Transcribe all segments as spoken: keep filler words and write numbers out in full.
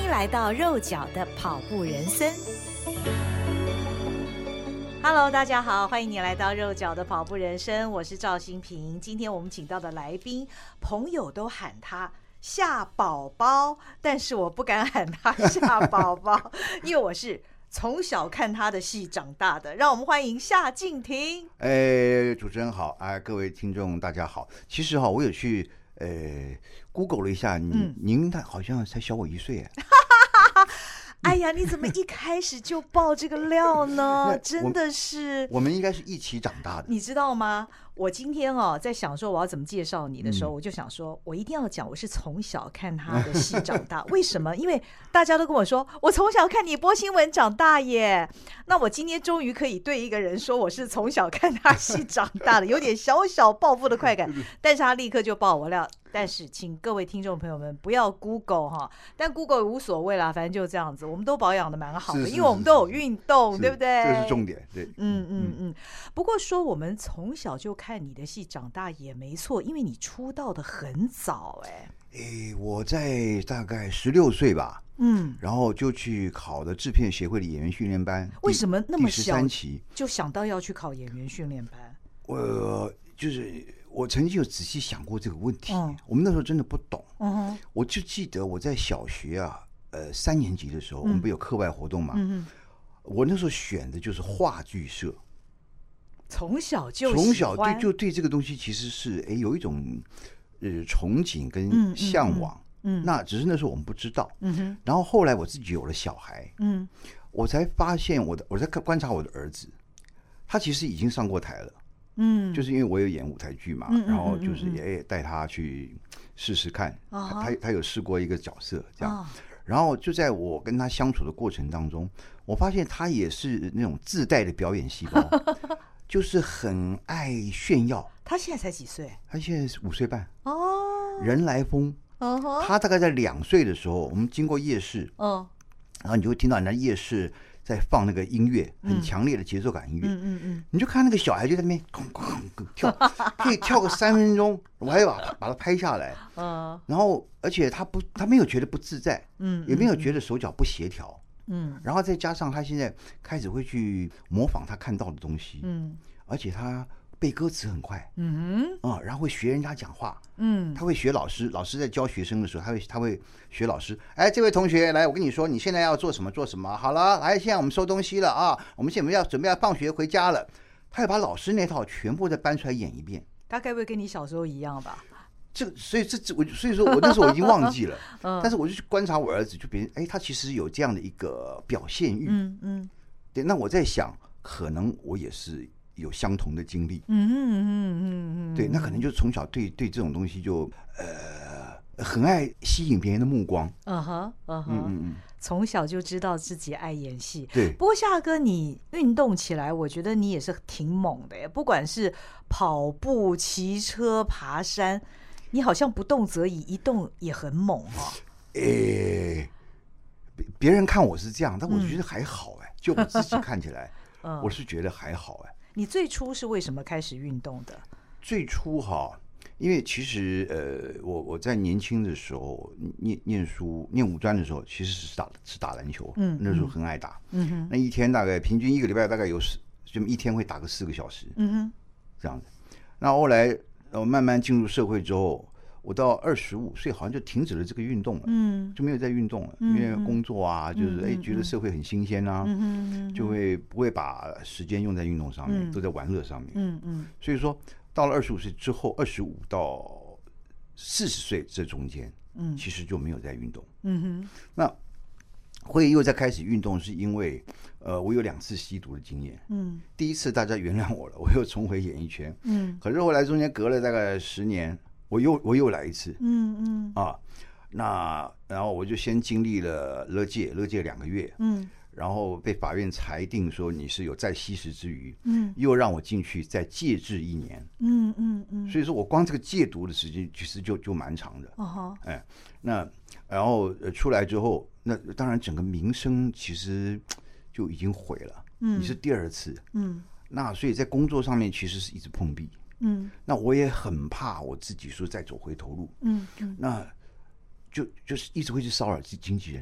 来到肉脚的跑步人生。Hello， 大家好，欢迎你来到肉脚的跑步人生，我是赵心屏。今天我们请到的来宾，朋友都喊他夏宝宝，但是我不敢喊他夏宝宝，因为我是从小看他的戏长大的。让我们欢迎夏靖庭。 哎，主持人好，哎，各位听众大家好。其实哈，我有去呃 Google 了一下，您、嗯、您好像才小我一岁哎。 哎呀，你怎么一开始就爆这个料呢？真的是， 我们应该是一起长大的， 你知道吗？我今天哦，在想说我要怎么介绍你的时候，嗯、我就想说，我一定要讲我是从小看他的戏长大。为什么？因为大家都跟我说，我从小看你播新闻长大耶。那我今天终于可以对一个人说，我是从小看他戏长大的，有点小小报复的快感。但是他立刻就爆我料。但是请各位听众朋友们不要 Google 哈，但 Google 无所谓啦，反正就这样子，我们都保养的蛮好的，因为我们都有运动，对不对？ 这是重点，对， 嗯嗯嗯。不过说我们从小就看你的戏长大也没错，因为你出道的很早哎、 欸。哎，我在大概十六岁吧，嗯，然后就去考了制片协会的演员训练班。 为什么那么小第十三期就想到要去考演员训练班？ 我就是。我曾经有仔细想过这个问题，嗯、我们那时候真的不懂。嗯、我就记得我在小学啊，呃，三年级的时候，嗯、我们不有课外活动嘛？嗯、我那时候选的就是话剧社。 从小就从小对就对这个东西其实是哎有一种呃憧憬跟向往。嗯嗯嗯、那只是那时候我们不知道。嗯、然后后来我自己有了小孩，嗯、我才发现我的我在观察我的儿子，他其实已经上过台了。嗯，就是因为我有演舞台剧嘛，嗯嗯嗯嗯然后就是也带他去试试看，嗯、他他有试过一个角色这样，哦、然后就在我跟他相处的过程当中，我发现他也是那种自带的表演细胞，就是很爱炫耀。 他现在才几岁？ 他现在是五岁半哦，人来疯。哦、他大概在两岁的时候，我们经过夜市，哦，然后你就会听到人家夜市。在放那个音乐，很强烈的节奏感音乐，嗯嗯嗯，你就看那个小孩就在那边哐哐跳，可以跳个三分钟，我还把把它拍下来，嗯，然后而且他不，他没有觉得不自在，嗯，也没有觉得手脚不协调，嗯，然后再加上他现在开始会去模仿他看到的东西，嗯，而且他背歌词很快，嗯哼，啊、嗯，然后会学人家讲话，嗯，他会学老师，老师在教学生的时候，他会他会学老师，哎，这位同学，来，我跟你说，你现在要做什么做什么，好了，来，现在我们收东西了啊，我们现在要准备要放学回家了，他会把老师那套全部再搬出来演一遍。 他该不会跟你小时候一样吧？ 这所以这我所以说我那时候我已经忘记了，嗯，但是我就去观察我儿子，就别人哎，他其实有这样的一个表现欲，嗯嗯，对，那我在想，可能我也是。有相同的经历，嗯嗯嗯嗯，对，那可能就从小对对这种东西就呃很爱吸引别人的目光，嗯哼嗯哼，嗯嗯，从小就知道自己爱演戏。 对， 不过夏哥你运动起来，我觉得你也是挺猛的耶，不管是跑步、骑车、爬山，你好像不动则已，一动也很猛哦。 诶，别人看我是这样，但我觉得还好哎，嗯、就我自己看起来，嗯、我是觉得还好哎。 你最初是为什么开始运动的？ 最初哈，因为其实呃，我我在年轻的时候念念书念五专的时候，其实是打是打篮球，嗯，那时候很爱打，嗯哼，那一天大概平均一个礼拜大概有就一天会打个四个小时，嗯哼，这样子。那后来我慢慢进入社会之后，我到二十五岁好像就停止了这个运动了，嗯，就没有再运动了，嗯、因为工作啊，就是哎、嗯、觉得社会很新鲜啊，嗯、就会不会把时间用在运动上面，嗯、都在玩乐上面，嗯嗯，所以说到了二十五岁之后，二十五到四十岁这中间，嗯，其实就没有在运动，嗯哼，那会又在开始运动，是因为呃，我有两次吸毒的经验，嗯，第一次大家原谅我了，我又重回演艺圈，嗯，可是后来中间隔了大概十年。我又我又来一次，嗯嗯啊，那然后我就先经历了勒戒，勒戒两个月，嗯，然后被法院裁定说你是有再吸食之余，嗯，又让我进去再戒治一年，嗯嗯嗯，所以说我光这个戒毒的时间其实就就蛮长的，哦哎，那然后出来之后，那当然整个名声其实就已经毁了，嗯，你是第二次，嗯，那所以在工作上面其实是一直碰壁。嗯，那我也很怕我自己说再走回头路，嗯嗯，那就就是一直会去骚扰经纪人，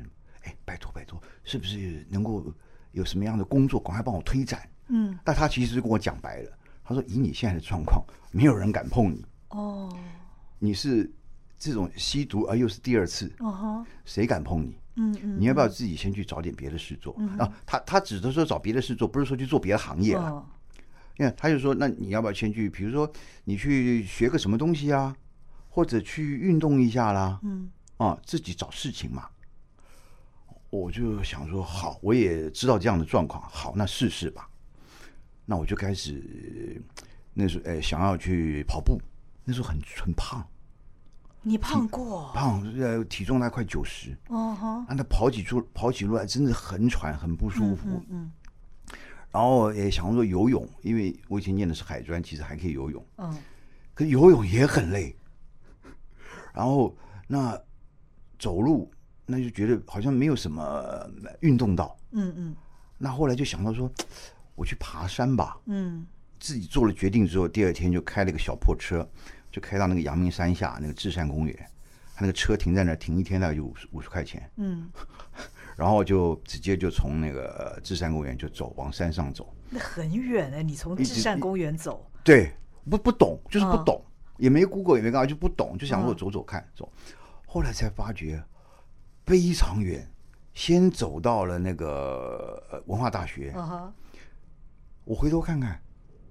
哎，拜托拜托，是不是能够有什么样的工作，赶快帮我推展？ 嗯， 但他其实跟我讲白了，他说以你现在的状况，没有人敢碰你。 哦， 你是这种吸毒，而又是第二次， 哦， 谁敢碰你？ 嗯嗯， 你要不要自己先去找点别的事做？嗯、啊，他他指的说找别的事做，不是说去做别的行业了。哦，因为他就说，那你要不要先去，比如说你去学个什么东西啊，或者去运动一下啦，嗯，啊，自己找事情嘛。我就想说，好，我也知道这样的状况，好，那试试吧。那我就开始，那时候哎想要去跑步，那时候很很胖。 你胖过？ 胖，呃，体重大概快九十。哦哈，啊，那跑几路跑几路来真的很喘，很不舒服。嗯，嗯嗯然后也想说游泳，因为我以前念的是海专，其实还可以游泳。嗯。可是游泳也很累。然后那走路，那就觉得好像没有什么运动到。嗯嗯。那后来就想到说，我去爬山吧。嗯。自己做了决定之后，第二天就开了个小破车。就开到那个阳明山下那个至善公园，他那个车停在那儿，停一天大概就五十五十块钱。嗯，然后就直接就从那个至善公园就走往山上走。 那很远哎，你从至善公园走？ 对，不不懂，就是不懂，哦、也没 Google 也没干嘛，就不懂，就想说我走走看、嗯、走。后来才发觉非常远，先走到了那个文化大学。Uh-huh. 我回头看看。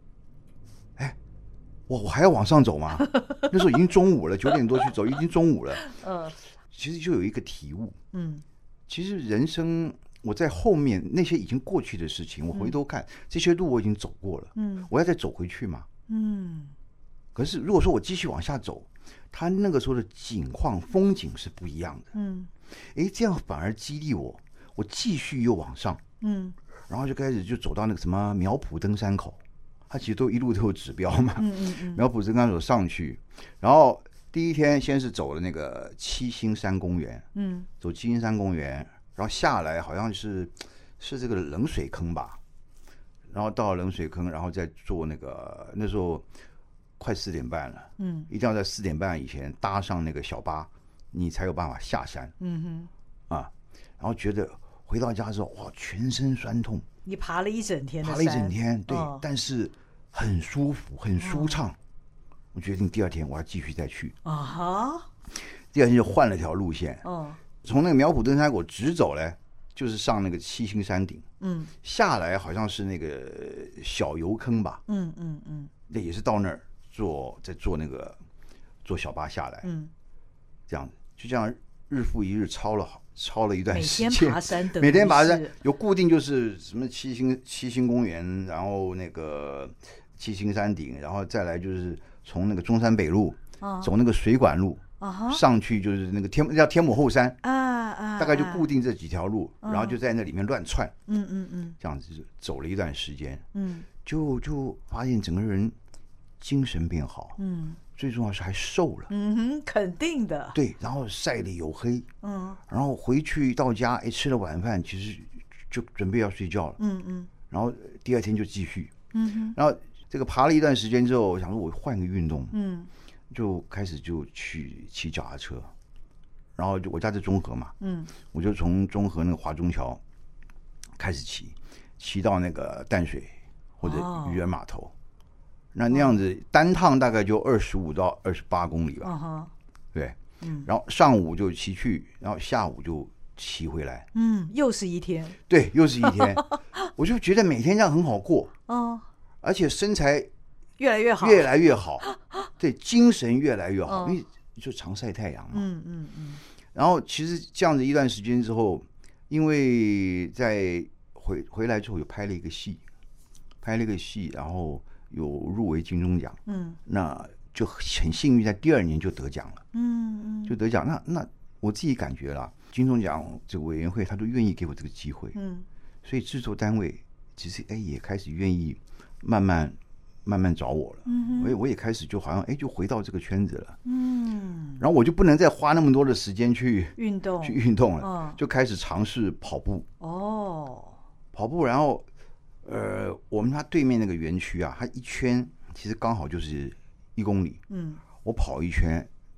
我我还要往上走吗？那时候已经中午了，九点多去走，已经中午了。嗯，其实就有一个体悟。嗯，其实人生我在后面那些已经过去的事情，我回头看、嗯、这些路我已经走过了。嗯，我要再走回去嘛。嗯，可是如果说我继续往下走，他那个时候的景况风景是不一样的。嗯，哎，这样反而激励我，我继续又往上。嗯，然后就开始就走到那个什么苗圃登山口。它其实都一路都有指标嘛，嗯嗯嗯苗圃登山口上去，然后第一天先是走了那个七星山公园，嗯，走七星山公园，然后下来好像是是这个冷水坑吧，然后到冷水坑，然后再坐那个那时候快四点半了，嗯，一定要在四点半以前搭上那个小巴，你才有办法下山，嗯哼，啊，然后觉得回到家之后，哇，全身酸痛。 你爬了一整天的山， 爬了一整天，对，哦、但是很舒服，很舒畅。哦、我决定第二天我要继续再去。啊哈！第二天就换了条路线，哦，从那个苗圃登山口直走嘞，就是上那个七星山顶。嗯，下来好像是那个小油坑吧。嗯嗯嗯，那也是到那儿坐，再坐那个坐小巴下来。嗯，这样就这样日复一日超了好。超了一段时间， 每天爬山等， 每天爬山有固定，就是什么七星七星公园，然后那个七星山顶，然后再来就是从那个中山北路、哦、走那个水管路、哦、上去就是那个天叫天母后山啊啊，大概就固定这几条路，啊、然后就在那里面乱窜，嗯嗯嗯，这样子走了一段时间，嗯，就就发现整个人精神变好，嗯。最重要是还瘦了， 嗯哼，肯定的。 对，然后晒得黝黑，嗯，然后回去到家，哎，吃了晚饭，其实就准备要睡觉了，嗯嗯，然后第二天就继续，嗯哼，然后这个爬了一段时间之后，我想说我换个运动，嗯，就开始就去骑脚踏车，然后就我家在中和嘛，嗯，我就从中和那个华中桥开始骑，骑到那个淡水或者渔人码头。哦，那那样子单趟大概就二十五到二十八公里吧， uh-huh. 对，嗯，然后上午就骑去，然后下午就骑回来， 嗯，又是一天， 对，又是一天，我就觉得每天这样很好过，哦，而且身材越来越好， 越来越好，对，精神越来越好，哦、因为就常晒太阳嘛，嗯嗯嗯，然后其实这样子一段时间之后，因为在回回来之后有拍了一个戏，拍了一个戏，然后。有入围金钟奖，嗯，那就很幸运，在第二年就得奖了，嗯嗯，就得奖。那那我自己感觉啦，金钟奖这个委员会他都愿意给我这个机会，嗯，所以制作单位其实哎也开始愿意慢慢慢慢找我了，嗯，我也我也开始就好像哎就回到这个圈子了，嗯，然后我就不能再花那么多的时间去运动去运动了，哦，就开始尝试跑步，哦，跑步，然后。呃，我们它对面那个园区啊，它一圈其实刚好就是一公里。嗯，我跑一圈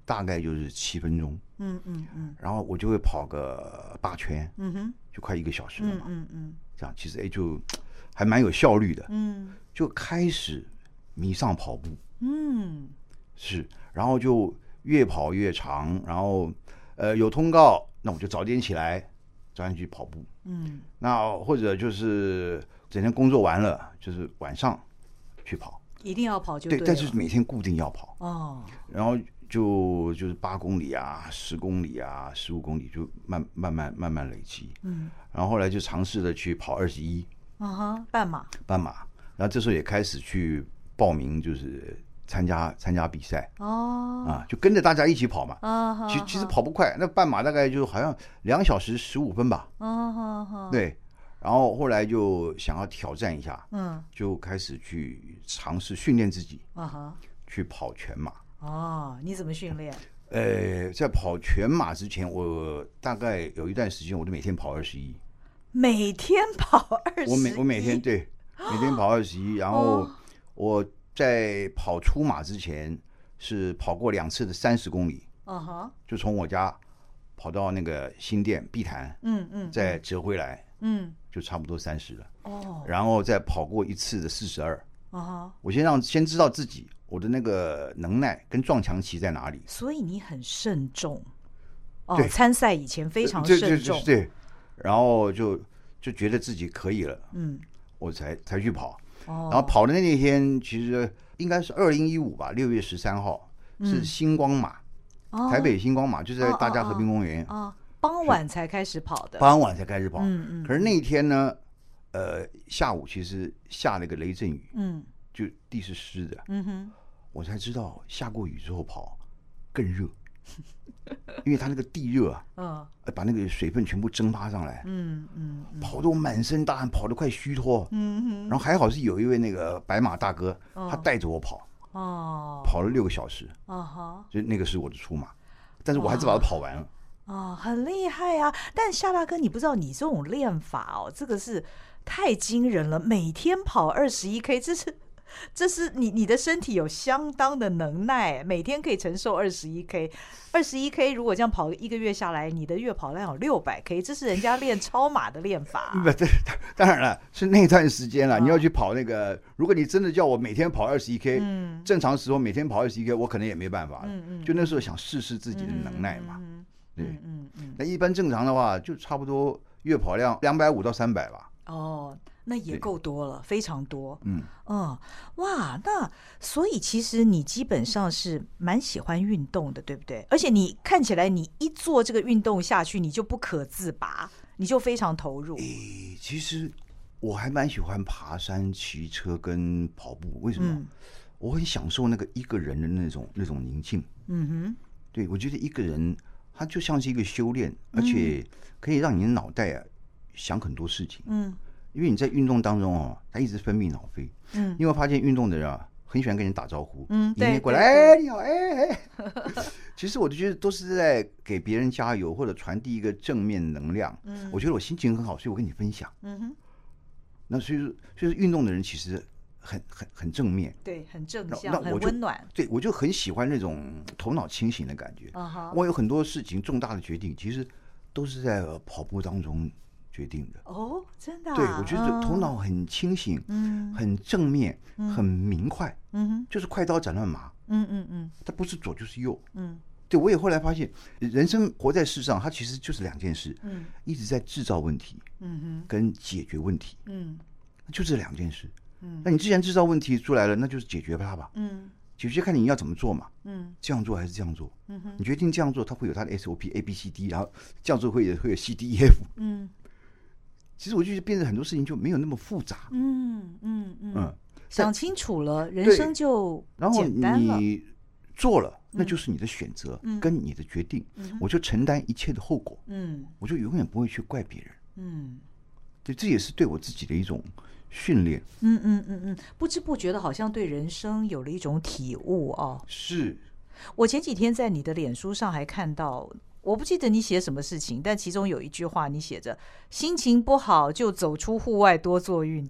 大概就是七分钟， 嗯嗯嗯， 然后我就会跑个八圈， 嗯哼， 就快一个小时了嘛， 嗯嗯嗯， 这样其实哎就还蛮有效率的， 嗯， 就开始迷上跑步， 嗯， 是，然后就越跑越长，然后呃有通告，那我就早点起来，早点去跑步， 嗯， 那或者就是整天工作完了，就是晚上去跑， 一定要跑就对， 了， 但是每天固定要跑， 哦， 然后就就是八公里啊、十公里啊、十五公里，就慢慢慢慢慢累积， 嗯， 然后后来就尝试的去跑二十一， 嗯哼，半马， 半马，然后这时候也开始去报名，就是参加参加比赛， 哦， 啊，就跟着大家一起跑嘛。 啊， 其其实跑不快，那半马大概就好像两小时十五分吧。 嗯哼哼， 对，然后后来就想要挑战一下， 嗯， 就开始去尝试训练自己， 啊哈， 去跑全马。 哦，你怎么训练？ 呃，在跑全马之前，我大概有一段时间，我就每天跑二十一。 每天跑二十一？ 我每我每天对，每天跑二十一，然后我在跑出马之前是跑过两次的三十公里。 嗯哼， 就从我家跑到那个新店碧潭， 嗯嗯， 再折回来， 嗯， 就差不多三十了。 哦， 然后再跑过一次的四十二。 啊哈， 我先让先知道自己我的那个能耐跟撞墙期在哪里。 所以你很慎重，哦， 对， 参赛以前非常对慎重， 对对，然后就就觉得自己可以了， 嗯， 我才才去跑。 哦， 然后跑的那天其实应该是二零一五吧，六月十三号是星光马。 哦， 台北星光马就是在大家和平公园啊，傍晚才开始跑的， 傍晚才开始跑。 嗯嗯。 可是那一天呢，呃，下午其实下了个雷阵雨， 嗯， 就地是湿的。 嗯哼， 我才知道下过雨之后跑更热，因为它那个地热啊， 嗯， 把那个水分全部蒸发上来。 嗯嗯， 跑得我满身大汗，跑得快虚脱。 嗯哼， 然后还好是有一位那个白马大哥，他带着我跑。 哦， 跑了六个小时， 啊哈， 就那个是我的出马，但是我还是把它跑完了。 哦，很厉害啊！但夏大哥，你不知道你这种练法哦，这个是太惊人了，每天跑二十一 K， 这是这是你你的身体有相当的能耐，每天可以承受二十一 K， 二十一 K 如果这样跑一个月下来，你的月跑量有六百 K， 这是人家练超马的练法、啊。 不，对，当然了，是那段时间了、哦。你要去跑那个，如果你真的叫我每天跑二十一 K， 嗯，正常时候每天跑二十一 K， 我可能也没办法。嗯嗯，就那时候想试试自己的能耐嘛。嗯对，嗯嗯嗯。那一般正常的话，就差不多月跑量两百五到三百吧。 哦。那也够多了，非常多。 嗯嗯，哇，那所以其实你基本上是蛮喜欢运动的，对不对？而且你看起来，你一做这个运动下去，你就不可自拔，你就非常投入。 诶，其实我还蛮喜欢爬山、骑车跟跑步。为什么？嗯、我很享受那个一个人的那种那种宁静。 嗯哼， 对，我觉得一个人他就像是一个修炼，而且可以让你的脑袋啊想很多事情。嗯。因为你在运动当中哦，他一直分泌脑啡。嗯，因为发现运动的人啊，很喜欢跟人打招呼。嗯，对，过来，哎，你好，哎哎。其实我就觉得都是在给别人加油，或者传递一个正面能量。嗯，我觉得我心情很好，所以我跟你分享。嗯哼。那所以说，所以说运动的人其实很很很正面， 对，很正向，很温暖。 对，我就很喜欢那种头脑清醒的感觉。啊哈。我有很多事情重大的决定，其实都是在跑步当中决定的。 哦，真的、啊？ 对，我觉得头脑很清醒，嗯，很正面，嗯、很明快，嗯哼，就是快刀斩乱麻，嗯嗯嗯，它不是左就是右，嗯，对，我也后来发现，人生活在世上，它其实就是两件事，嗯，一直在制造问题，嗯哼，跟解决问题，嗯，就这两件事，嗯，那你既然制造问题出来了，那就是解决它吧，嗯。解决看你要怎么做嘛，嗯，这样做还是这样做，嗯哼，你决定这样做，它会有它的 S O P A B C D， 然后这样做会有会有 C D E F， 嗯。其实我就变成很多事情就没有那么复杂，嗯嗯嗯，嗯想清楚了，人生就简单了。 然后你做了，那就是你的选择、嗯、跟你的决定、嗯，我就承担一切的后果，嗯，我就永远不会去怪别人，嗯，对，这也是对我自己的一种训练， 嗯嗯嗯嗯，不知不觉的好像对人生有了一种体悟哦。 是， 我前几天在你的脸书上还看到。我不记得你写什么事情，但其中有一句话你写着心情不好就走出户外多做运动。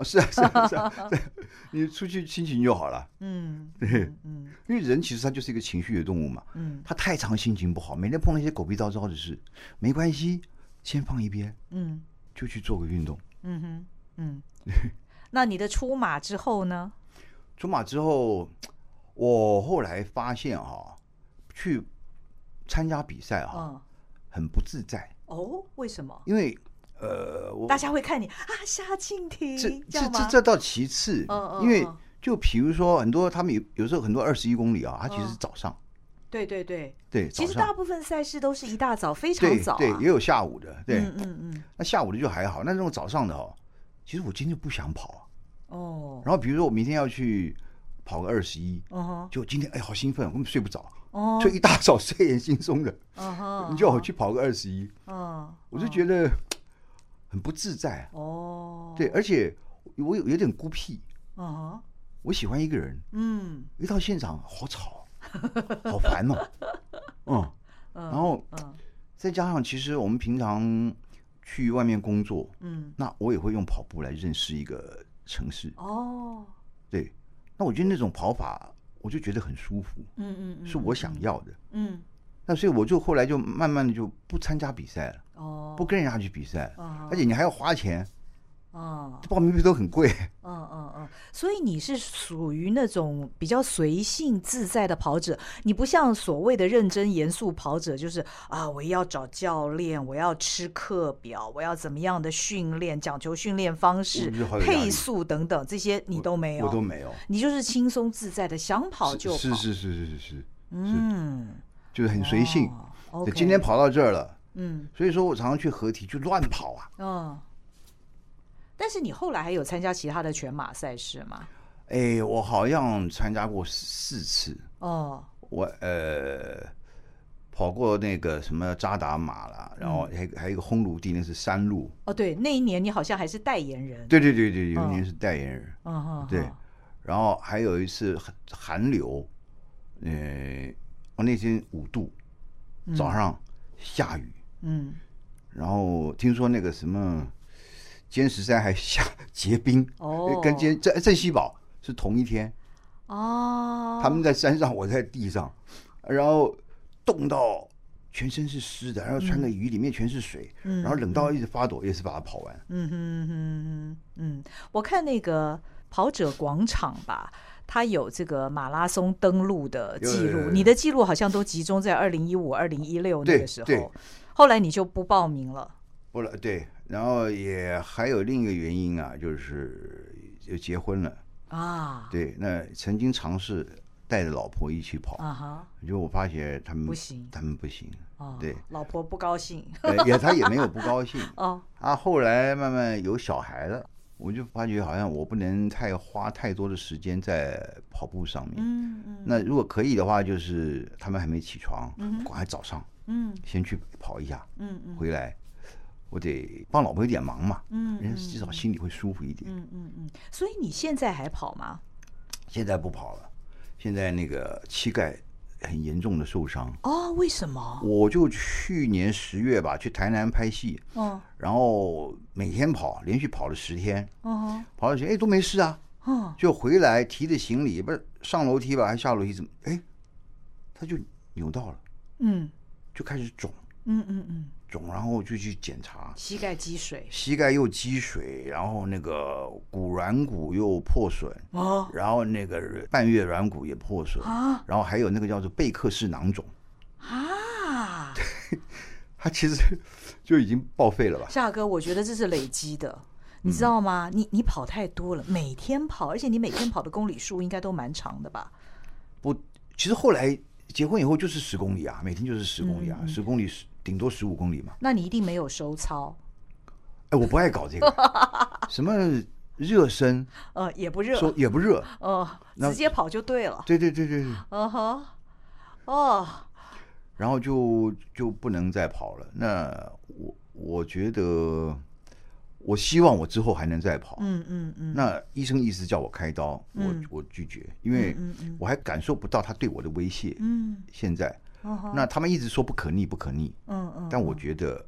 哦，是啊，是啊，是啊，对，你出去心情就好了。嗯，对，嗯，因为人其实他就是一个情绪的动物嘛。嗯，他太常心情不好，每天碰那些狗屁叨叨的事，没关系，先放一边。嗯，就去做个运动。 嗯哼，嗯。那你的出马之后呢？ 出马之后，我后来发现哈、啊，去参加比赛哈、啊，嗯、很不自在。 哦，为什么？ 因为呃， 大家会看你啊，夏靖庭， 这这这这倒其次，嗯嗯、因为就比如说很多他们有有时候很多二十一公里啊，它其实是早上。嗯、 对对对对， 其实大部分赛事都是一大早，非常早、啊。 对对，也有下午的，对， 嗯嗯嗯。 那下午的就还好，那这种早上的哦，其实我今天就不想跑、啊。哦。然后比如说我明天要去跑个二十一，嗯就今天哎好兴奋，我根本睡不着。哦。就一大早睡眼惺忪的，嗯哼，你叫我去跑个二十一，嗯，我就觉得很不自在。哦。对，而且我有有点孤僻。嗯哼。我喜欢一个人。嗯。一到现场好吵，好烦哦。嗯。然后，再加上其实我们平常去外面工作，嗯，那我也会用跑步来认识一个城市。哦，对，那我觉得那种跑法，我就觉得很舒服，嗯嗯嗯，是我想要的，嗯，那所以我就后来就慢慢的就不参加比赛了，哦，不跟人家去比赛，哦，而且你还要花钱。哦，报名费都很贵。 嗯嗯嗯，所以你是属于那种比较随性自在的跑者，你不像所谓的认真严肃跑者，就是啊，我要找教练，我要吃课表，我要怎么样的训练，讲求训练方式、配速等等，这些你都没有， 我，我都没有， 你就是轻松自在的，想跑就跑。 是是是是是是，嗯，就是很随性。哦 okay、今天跑到这儿了，嗯，所以说我常常去合体就乱跑啊。嗯。 但是你后来还有参加其他的全马赛事吗？ 哎，我好像参加过四次。哦，我呃跑过那个什么扎达马啦，然后还还有一个烘炉地，那是山路。 哦，对，那一年你好像还是代言人。 对对对对，有一年是代言人。嗯哼，对。然后还有一次寒流，呃，我那天五度，早上下雨。嗯。然后听说那个什么。尖石山还下结冰，哦，跟尖镇镇西堡是同一天，哦，他们在山上，我在地上，然后冻到全身是湿的，然后穿个雨，里面全是水，嗯，然后冷到一直发抖，也是把它跑完。嗯哼哼嗯，我看那个跑者广场吧，他有这个马拉松登陆的记录，你的记录好像都集中在二零一五、二零一六那个时候，后来你就不报名了。 不了，对。然后也还有另一个原因啊，就是就结婚了啊。对，那曾经尝试带着老婆一起跑啊哈，就我发现他们不行， 他们不行。哦，对， 老婆不高兴， 也他也没有不高兴哦。啊，后来慢慢有小孩了，我就发觉好像我不能太花太多的时间在跑步上面。嗯嗯。那如果可以的话，就是他们还没起床，嗯，赶快早上，嗯，先去跑一下，嗯嗯，回来。我得帮老婆一点忙嘛，嗯，人家至少心里会舒服一点。 嗯嗯嗯。所以你现在还跑吗？ 现在不跑了，现在那个膝盖很严重的受伤。 哦，为什么？ 我就去年十月吧，去台南拍戏，哦，然后每天跑，连续跑了十天，哦，跑了十天，哎，都没事啊，哦，就回来提着行李，不是上楼梯吧，还下楼梯，怎么，哎，他就扭到了，嗯，就开始肿，嗯嗯嗯。肿，然后就去检查， 膝盖积水， 膝盖又积水，然后那个骨软骨又破损，哦，然后那个半月软骨也破损啊，然后还有那个叫做贝克氏囊肿啊，对，它其实就已经报废了吧？ 夏哥，我觉得这是累积的，你知道吗？嗯、你你跑太多了，每天跑，而且你每天跑的公里数应该都蛮长的吧？ 不，其实后来结婚以后就是十公里啊，每天就是十公里啊，十、嗯嗯、公里是。顶多十五公里嘛？ 那你一定没有收操。 哎，我不爱搞这个，什么热身， 呃，也不热， 说也不热， 哦，直接跑就对了。 对对对对对。 嗯哼，哦。 然后就就不能再跑了。那我我觉得，我希望我之后还能再跑。嗯嗯嗯。那医生意思叫我开刀，我我拒绝，因为我还感受不到他对我的威胁。嗯。现在。那他们一直说不可逆，不可逆。嗯嗯。但我觉得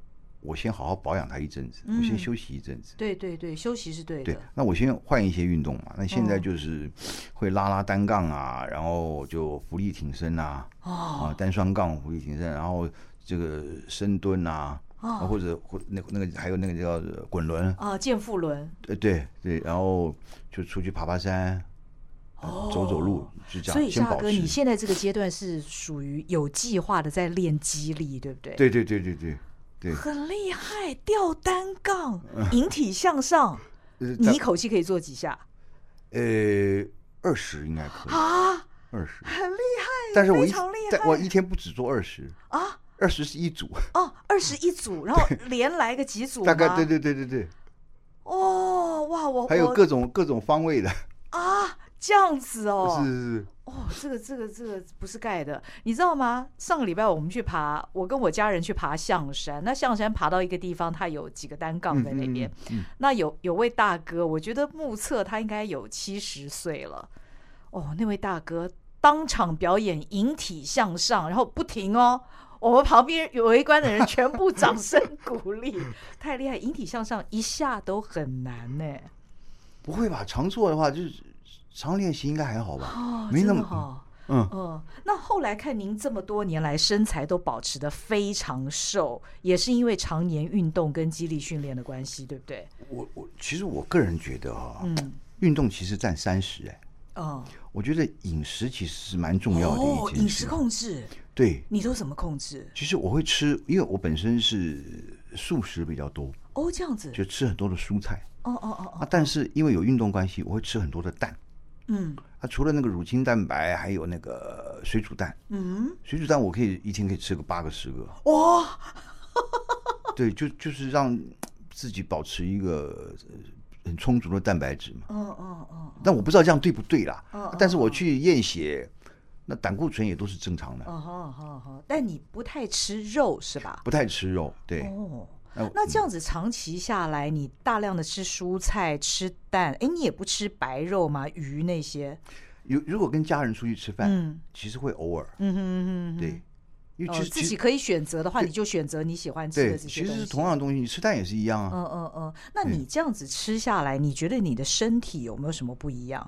我先好好保养它一阵子，嗯、我先休息一阵子。 对对对，休息是对的。 对，那我先换一些运动嘛。那现在就是会拉拉单杠啊，然后就浮力挺身啊，哦、啊单双杠浮力挺身，然后这个深蹲啊。哦、或者或那那个还有那个叫滚轮啊，健腹轮。 对对对，然后就出去爬爬山，哦、走走路，就这样。 所以夏哥，你现在这个阶段是属于有计划的在练肌力，对不对？ 对对对对对对， 很厉害，吊单杠，引体向上，嗯、你一口气可以做几下？ 呃，二十应该可以啊， 二十， 很厉害， 但是我一非常厉害， 我一天不只做二十啊。二十是一组哦，二十一组，然后连来个几组吗？ 大概对对对对对。 哦，哇，我还有各种各种方位的啊，这样子哦， 是是是。 哦，这个这个这个不是盖的，你知道吗？上个礼拜我们去爬，我跟我家人去爬象山，那象山爬到一个地方，它有几个单杠在那边。嗯嗯嗯、那有有位大哥，我觉得目测他应该有七十岁了。哦，那位大哥当场表演引体向上，然后不停哦。我们旁边有围观的人全部掌声鼓励，太厉害！引体向上一下都很难呢。 不会吧？常做的话，就是常练习应该还好吧？ 哦， 没那么好。嗯嗯。那后来看您这么多年来身材都保持得非常瘦，也是因为常年运动跟肌力训练的关系，对不对？ 我我其实我个人觉得啊，嗯，运动其实占三十哎。哦。我觉得饮食其实是蛮重要的一件事。 哦，饮食控制。 对， 你都怎么控制？ 其实我会吃，因为我本身是素食比较多。 哦，这样子。 就吃很多的蔬菜。 哦哦哦哦。 啊，但是因为有运动关系，我会吃很多的蛋。嗯。啊，除了那个乳清蛋白，还有那个水煮蛋。嗯。水煮蛋我可以一天可以吃个八个十个。哇。对，就就是让自己保持一个很充足的蛋白质嘛。嗯嗯嗯。但我不知道这样对不对啦。嗯。但是我去验血。那胆固醇也都是正常的。 哦好好好，但你不太吃肉是吧？ 不太吃肉，对。 哦，那这样子长期下来，你大量的吃蔬菜、吃蛋，哎，你也不吃白肉吗？鱼那些？ 有，如果跟家人出去吃饭，嗯，其实会偶尔。嗯哼嗯哼，对。 因为其实、哦、自己可以选择的话，你就选择你喜欢吃的这些东西。 对，其实是同样的东西，你吃蛋也是一样啊。 嗯嗯嗯，那你这样子吃下来，你觉得你的身体有没有什么不一样？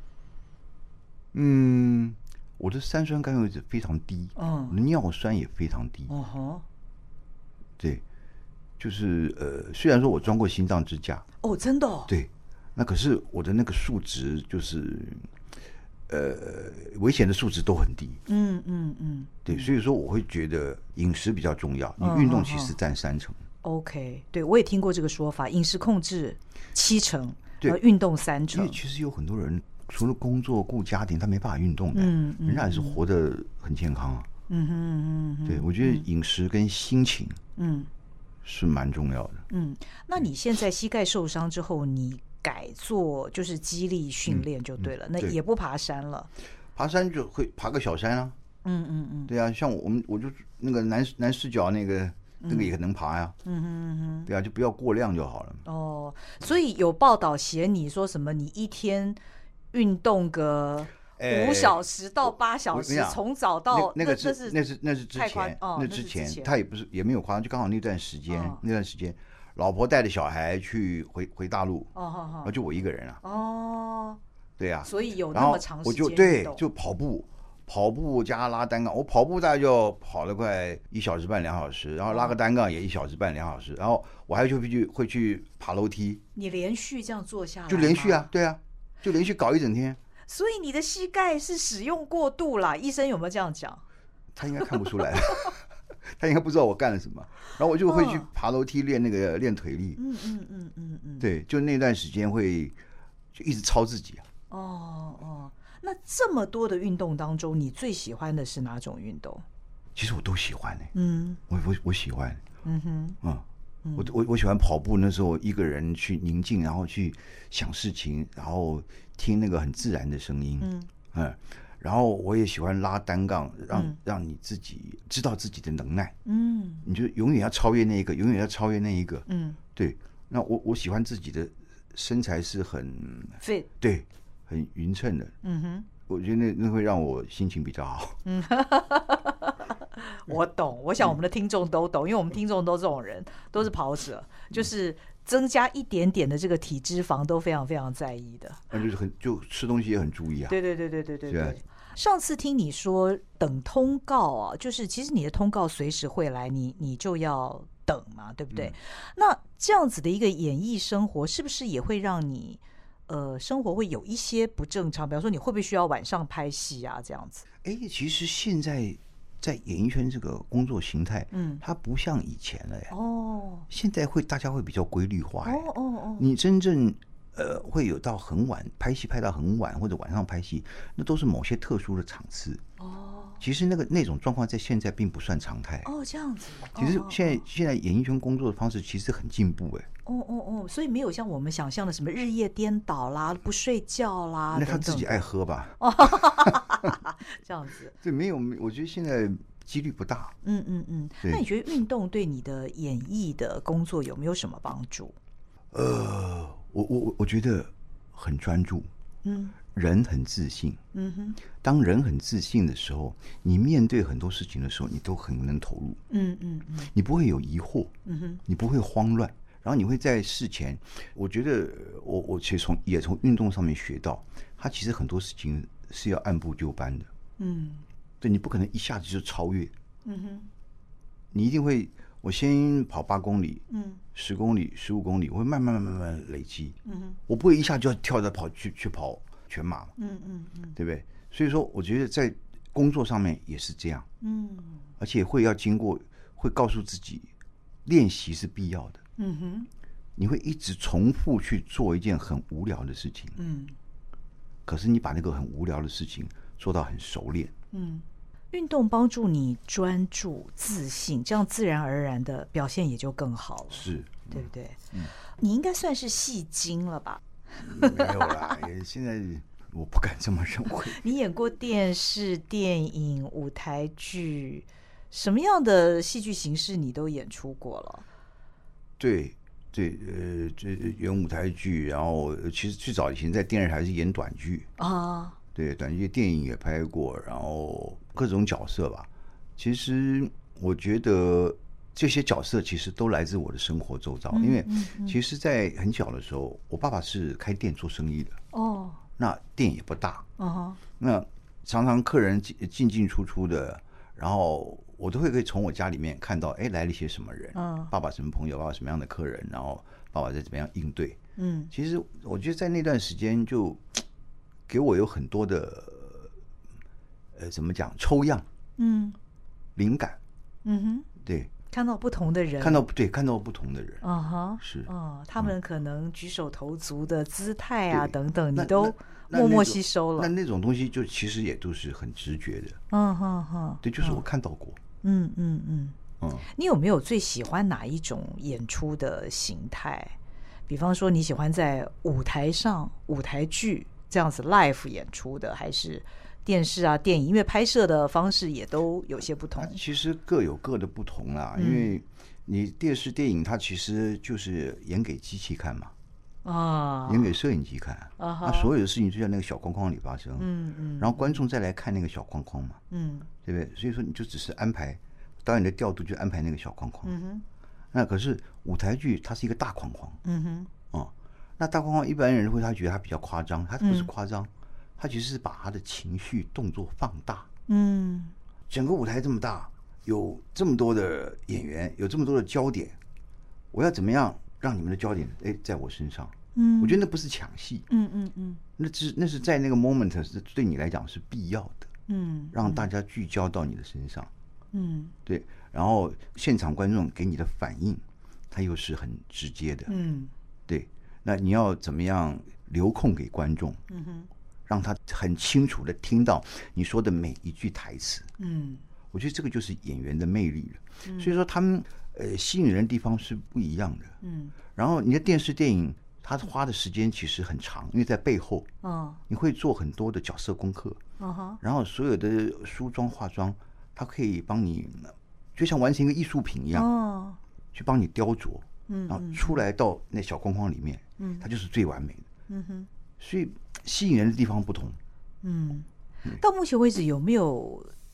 嗯。我的三酸甘油酯非常低，嗯，我的尿酸也非常低，哦、uh huh. 对，就是呃，虽然说我装过心脏支架， 哦，真的、哦， 对，那可是我的那个数值就是，呃，危险的数值都很低，嗯嗯嗯，对，所以说我会觉得饮食比较重要，你运动其实占三成。 OK， 对我也听过这个说法，饮食控制七成，对，运动三成。 因为其实有很多人。除了工作顾家庭，他没办法运动的，嗯嗯、人家也是活得很健康啊。嗯哼嗯哼，对，我觉得饮食跟心情，嗯，是蛮重要的。 嗯，那你现在膝盖受伤之后，你改做就是肌力训练就对了，嗯嗯、那也不爬山了。 爬山就会爬个小山啊。嗯嗯嗯，对啊，像我们我就那个南南势角那个。那个也能爬呀、啊，嗯哼嗯哼，对啊，就不要过量就好了。 哦，所以有报道写你说什么？你一天运动个五小时到八小时，从、欸、早到那个是那是那是之前， 哦、 那之前他也不是也没有夸张，就刚好那段时间、哦、那段时间，老婆带着小孩去回回大陆，哦哦哦，就我一个人啊。哦，对啊， 所以有那么长时间我就对就跑步。跑步加拉单杠，我跑步大概就跑了快一小时半两小时，然后拉个单杠也一小时半两小时，然后我还会去会去爬楼梯。 你连续这样做下来？ 就连续啊，对啊，就连续搞一整天。 所以你的膝盖是使用过度啦，医生有没有这样讲？ 他应该看不出来，他应该不知道我干了什么。然后我就会去爬楼梯练那个练腿力。嗯嗯嗯嗯嗯。对，就那段时间会就一直操自己啊。 哦哦。那这么多的运动当中，你最喜欢的是哪种运动？ 其实我都喜欢呢、欸。嗯，我我我喜欢。嗯哼，嗯，嗯我我我喜欢跑步，那时候一个人去宁静，然后去想事情，然后听那个很自然的声音。嗯嗯，然后我也喜欢拉单杠，让、嗯、让你自己知道自己的能耐。嗯，你就永远要超越那一个，永远要超越那一个。嗯，对。那我我喜欢自己的身材是很 fit， 对。很匀称的，嗯哼，我觉得那那会让我心情比较好。嗯， 我懂，我想我们的听众都懂，因为我们听众都这种人，都是跑者，就是增加一点点的这个体脂肪都非常非常在意的。 那就是很就吃东西也很注意啊。 对对对对对对对。上次听你说等通告啊，就是其实你的通告随时会来，你你就要等嘛，对不对？嗯、那这样子的一个演艺生活，是不是也会让你呃生活会有一些不正常？比方说，你会不会需要晚上拍戏啊？这样子？ 哎，其实现在在演艺圈这个工作形态，嗯，它不像以前了呀。哦，现在会大家会比较规律化。哦哦哦，你真正。呃，会有到很晚拍戏，拍到很晚，或者晚上拍戏，那都是某些特殊的场次。哦，其实那个那种状况在现在并不算常态。 哦，这样子。 其实现在、哦、现在演艺圈工作的方式其实很进步哎。 哦哦哦，所以没有像我们想象的什么日夜颠倒啦、不睡觉啦。 那他自己爱喝吧？ 哦，这样子。 对，没有，我觉得现在几率不大。 嗯嗯嗯。那你觉得运动对你的演艺的工作有没有什么帮助？ 呃。我我我觉得很专注，嗯，人很自信，嗯哼。当人很自信的时候，你面对很多事情的时候，你都很能投入，嗯嗯嗯，你不会有疑惑，嗯哼，你不会慌乱，然后你会在事前，我觉得我我其实从也从运动上面学到，它其实很多事情是要按部就班的，嗯，对，你不可能一下子就超越，嗯哼，你一定会。我先跑八公里，嗯，十公里、十五公里，我会慢慢慢慢慢慢累积，嗯哼，我不会一下就要跳着跑去去跑全马嘛，嗯嗯嗯，对不对？所以说，我觉得在工作上面也是这样，嗯，而且会要经过，会告诉自己，练习是必要的，嗯哼，你会一直重复去做一件很无聊的事情，嗯，可是你把那个很无聊的事情做到很熟练，嗯。 运动帮助你专注、自信，这样自然而然的表现也就更好了， 是， 对不对？嗯，你应该算是戏精了吧？ 没有啦，现在我不敢这么认为。 你演过电视、电影、舞台剧，什么样的戏剧形式你都演出过了？ 对对，呃，这演舞台剧，然后其实最早以前在电视台是演短剧啊。对，短剧电影也拍过，然后各种角色吧。其实我觉得这些角色其实都来自我的生活周遭，嗯、因为其实，在很小的时候，我爸爸是开店做生意的。哦，那店也不大，哦，那常常客人进进出出的，然后我都会可以从我家里面看到，哎，来了一些什么人，嗯，爸爸什么朋友，爸爸什么样的客人，然后爸爸在怎么样应对。嗯，其实我觉得在那段时间就。给我有很多的，呃，怎么讲抽样，嗯，灵感，嗯哼，对， 看到不同的人， 看到对，看到不同的人， 啊哈， 是， 哦，他们可能举手投足的姿态啊，等等，你都默默吸收了。 那那种东西就其实也都是很直觉的，嗯哼哼，对，就是我看到过， 嗯嗯嗯嗯，你有没有最喜欢哪一种演出的形态？比方说，你喜欢在舞台上舞台剧。这样子 live 演出的，还是电视啊、电影？因为拍摄的方式也都有些不同。 其实各有各的不同啦，嗯、因为你电视、电影它其实就是演给机器看嘛，啊，演给摄影机看，啊，那所有的事情就在那个小框框里发生，嗯嗯，然后观众再来看那个小框框嘛，嗯，对不对？所以说你就只是安排导演的调度，就安排那个小框框，嗯哼。那可是舞台剧它是一个大框框，嗯哼，哦。那大框框一般人会他觉得他比较夸张，他不是夸张，他其实是把他的情绪动作放大。嗯，整个舞台这么大，有这么多的演员，有这么多的焦点，我要怎么样让你们的焦点哎在我身上？嗯，我觉得那不是抢戏，嗯嗯嗯，那是那是在那个 moment 是对你来讲是必要的，嗯，让大家聚焦到你的身上，嗯，对，然后现场观众给你的反应，它又是很直接的，嗯，对。那你要怎么样留空给观众？嗯哼，让他很清楚的听到你说的每一句台词。嗯，我觉得这个就是演员的魅力了。嗯、所以说他们呃吸引人的地方是不一样的。嗯，然后你的电视电影，它花的时间其实很长，因为在背后，哦，你会做很多的角色功课。嗯哼，然后所有的梳妆化妆，它可以帮你，就像完成一个艺术品一样，哦，去帮你雕琢。嗯，然后出来到那小框框里面，嗯，它就是最完美的，嗯哼，所以吸引人的地方不同， 嗯，到目前为止有没有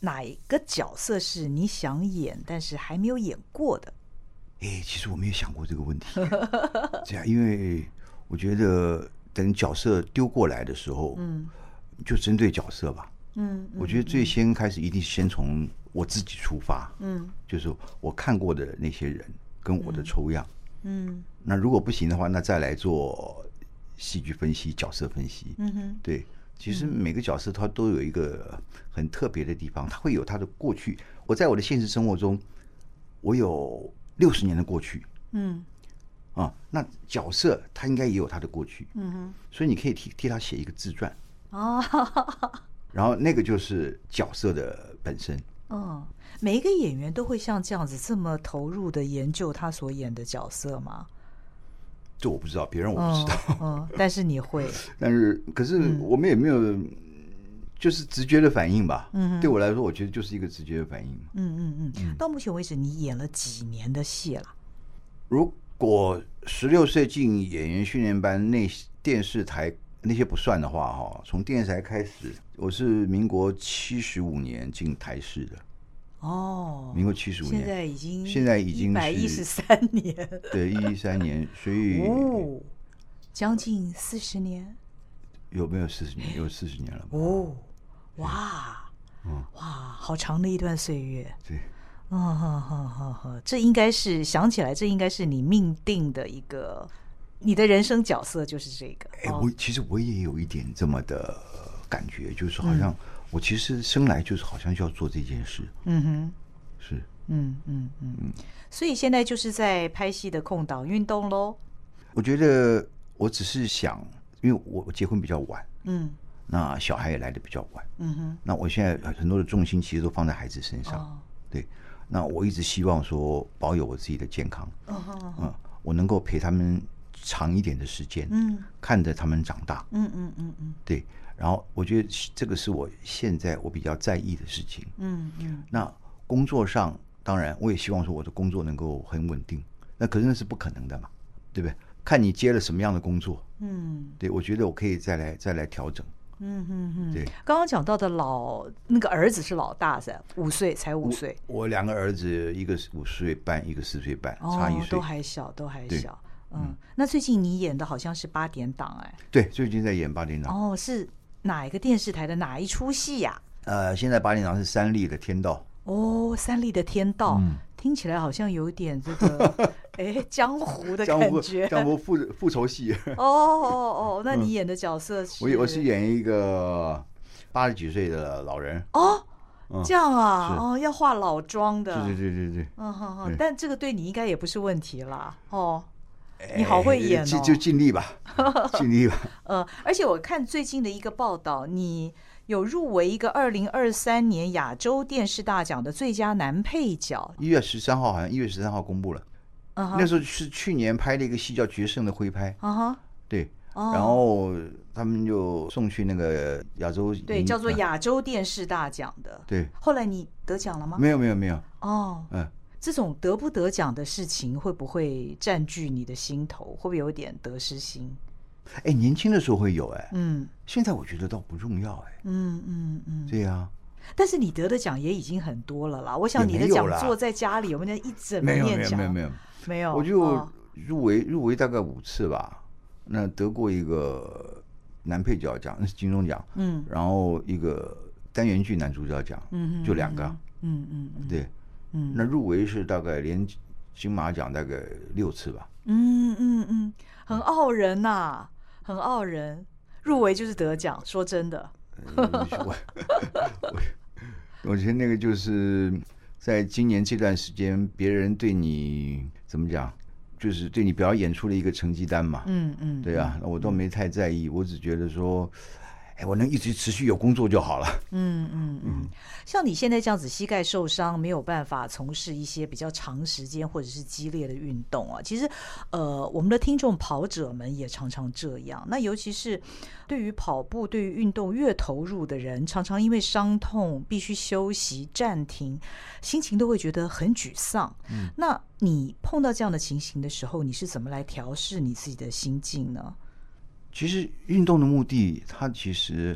哪一个角色是你想演但是还没有演过的？ 哎，其实我没有想过这个问题。这样，因为我觉得等角色丢过来的时候，嗯，就针对角色吧。嗯，我觉得最先开始一定先从我自己出发。嗯，就是我看过的那些人跟我的抽样。嗯，那如果不行的话，那再来做戏剧分析、角色分析。嗯哼，对。其实每个角色他都有一个很特别的地方，他会有他的过去。我在我的现实生活中，我有六十年的过去，嗯，啊，那角色他应该也有他的过去，嗯哼，所以你可以替替他写一个自传，哦，然后那个就是角色的本身。 嗯，每一个演员都会像这样子这么投入的研究他所演的角色吗？ 这我不知道，别人我不知道。 嗯，嗯，但是你会。 但是，可是我们也没有，嗯、就是直觉的反应吧。嗯，对我来说，我觉得就是一个直觉的反应。 嗯嗯嗯。到目前为止，你演了几年的戏了？ 如果十六岁进演员训练班，那电视台那些不算的话，哈，从电视台开始，我是民国七十五年进台视的。哦，民国七十五年， 现在已经现在已经一百一十三年， 对，一一三年，所以哦，将近四十年， 有没有四十年？有四十年了吧？ 哦，哇，嗯，哇，好长的一段岁月， 对， 嗯哼哼哼哼，这应该是想起来，这应该是你命定的一个，你的人生角色就是这个。 哎、欸，我其实我也有一点这么的感觉，就是好像。嗯，我其实生来就是好像就要做这件事，嗯哼，是， 嗯嗯嗯嗯，所以现在就是在拍戏的空档运动咯。 我觉得我只是想，因为我结婚比较晚，嗯，那小孩也来的比较晚，嗯哼，那我现在很多的重心其实都放在孩子身上，哦，对，那我一直希望说保有我自己的健康，嗯哼，嗯，我能够陪他们长一点的时间，嗯，看着他们长大，嗯嗯嗯嗯，对。然后我觉得这个是我现在我比较在意的事情。嗯嗯。那工作上，当然我也希望说我的工作能够很稳定。那可是那是不可能的嘛，对不对？看你接了什么样的工作。嗯。对，我觉得我可以再来再来调整。嗯嗯嗯。对。 刚刚讲到的老那个儿子是老大噻，五岁才五岁。 我两个儿子，一个五岁半，一个四岁半，差一岁， 都还小，都还小。嗯。那最近你演的好像是八点档哎。 对，最近在演八点档。 哦，是。哪一个电视台的哪一出戏呀？ 呃，现在八点档是三立的《天道》。 哦，三立的《天道》，嗯，听起来好像有点这个哎江湖的感觉， 江湖复复仇戏。 哦哦哦，那你演的角色是？ 我我是演一个八十几岁的老人。 哦，这样啊，哦，要化老妆的。 对对对对对。 嗯哼哼，但这个对你应该也不是问题啦，哦。你好会演哦， 就就尽力吧，尽力吧。 呃，而且我看最近的一个报道，你有入围一个二零二三年亚洲电视大奖的最佳男配角。 一月十三号好像一月十三号公布了， uh-huh. 那时候是去年拍了一个戏叫《决胜的挥拍》，啊哈，对， oh. 然后他们就送去那个亚洲， 对，叫做亚洲电视大奖的。 对， 后来你得奖了吗？ 没有，没有，没有。 哦，嗯。这种得不得奖的事情会不会占据你的心头？会不会有点得失心？ 哎，年轻的时候会有哎，嗯，现在我觉得倒不重要哎，嗯嗯嗯，对呀、啊。 但是你得的奖也已经很多了啦。我想你的讲座在家里，我们一整面讲， 没有没有没有没有， 我就入围、哦、入围大概五次吧。那得过一个男配角奖，那是金钟奖，嗯，然后一个单元剧男主角奖，嗯，就两个，嗯嗯嗯，对。嗯，那入围是大概连金马奖大概六次吧。 嗯嗯嗯，很傲人呐、啊，很傲人。入围就是得奖，说真的。 我, 我, 我觉得那个就是在今年这段时间，别人对你怎么讲，就是对你表演出了一个成绩单嘛。嗯嗯，对啊，我都没太在意，我只觉得说。哎，我能一直持续有工作就好了。 嗯嗯嗯，像你现在这样子，膝盖受伤，没有办法从事一些比较长时间或者是激烈的运动啊。其实，呃，我们的听众跑者们也常常这样。那尤其是对于跑步、对于运动越投入的人，常常因为伤痛必须休息暂停，心情都会觉得很沮丧。嗯，那你碰到这样的情形的时候，你是怎么来调试你自己的心境呢？ 其实运动的目的，它其实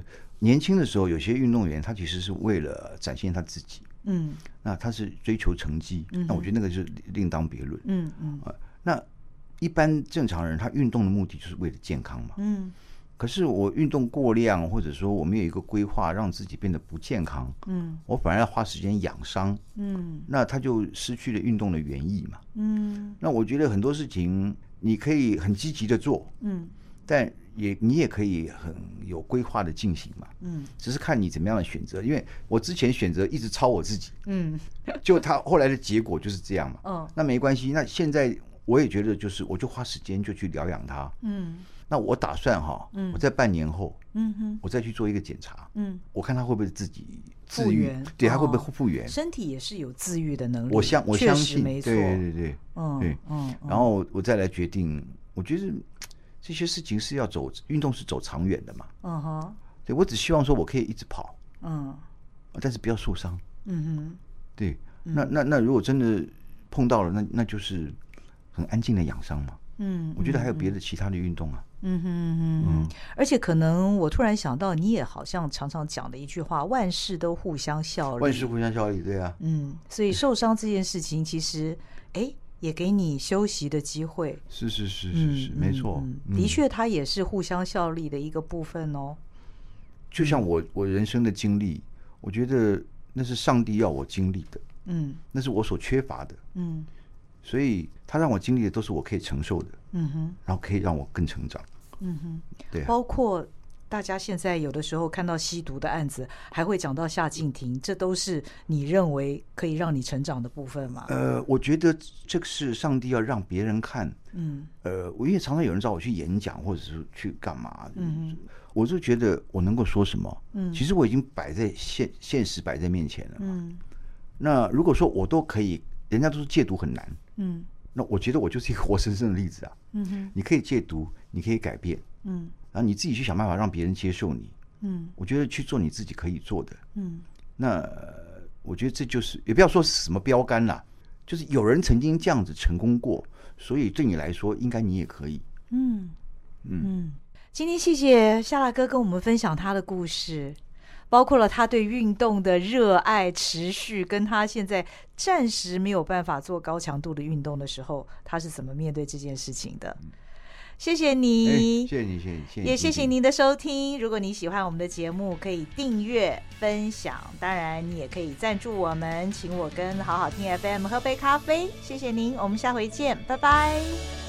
年轻的时候，有些运动员他其实是为了展现他自己，嗯，那他是追求成绩，嗯、那我觉得那个是另当别论，嗯嗯、呃，那一般正常人他运动的目的就是为了健康嘛，嗯，可是我运动过量，或者说我没有一个规划让自己变得不健康，嗯，我反而要花时间养伤，嗯，那他就失去了运动的原意嘛，嗯，那我觉得很多事情你可以很积极的做，嗯，但也你也可以很有规划的进行嘛，嗯，只是看你怎么样的选择。因为我之前选择一直操我自己，嗯，就他后来的结果就是这样嘛，嗯，那没关系。那现在我也觉得就是我就花时间就去疗养它，嗯，那我打算哈，嗯，我在半年后，嗯哼，我再去做一个检查，嗯，我看他会不会自己自愈，对，他会不会复原？ 身体也是有自愈的能力， 我相我相信， 没错， 对对对，嗯对，嗯，然后我再来决定，我觉得。这些事情是要走运动，是走长远的嘛？嗯哼，对，我只希望说我可以一直跑，嗯，但是不要受伤。嗯哼，对，那那那如果真的碰到了，那那就是很安静的养伤嘛。嗯，我觉得还有别的其他的运动啊。 嗯哼嗯嗯，而且可能我突然想到，你也好像常常讲的一句话：万事都互相效力。 万事互相效力，对啊。 嗯，所以受伤这件事情，其实，哎。也给你休息的机会， 是是是是是，嗯、没错、嗯嗯，的确，它也是互相效力的一个部分哦。 就像我我人生的经历，我觉得那是上帝要我经历的，嗯，那是我所缺乏的，嗯，所以他让我经历的都是我可以承受的，嗯哼，然后可以让我更成长，嗯哼，对、啊， 包括。大家现在有的时候看到吸毒的案子，还会讲到夏靖庭，这都是你认为可以让你成长的部分吗？ 呃，我觉得这个是上帝要让别人看。嗯，呃，我因为常常有人找我去演讲，或者是去干嘛，嗯，我就觉得我能够说什么？嗯，其实我已经摆在现现实摆在面前了。嗯，那如果说我都可以，人家都说戒毒很难。嗯，那我觉得我就是一个活生生的例子啊。嗯哼，你可以戒毒，你可以改变。嗯。然后你自己去想办法让别人接受你，嗯，我觉得去做你自己可以做的，嗯，那、呃、我觉得这就是也不要说是什么标杆啦，就是有人曾经这样子成功过，所以对你来说应该你也可以，嗯嗯嗯。今天谢谢夏大哥跟我们分享他的故事，包括了他对运动的热爱持续，跟他现在暂时没有办法做高强度的运动的时候，他是怎么面对这件事情的。嗯，谢谢你， 谢谢你，谢谢你，谢谢也谢谢您的收听。如果你喜欢我们的节目，可以订阅、分享，当然你也可以赞助我们，请我跟好好听 F M 喝杯咖啡。谢谢您，我们下回见，拜拜。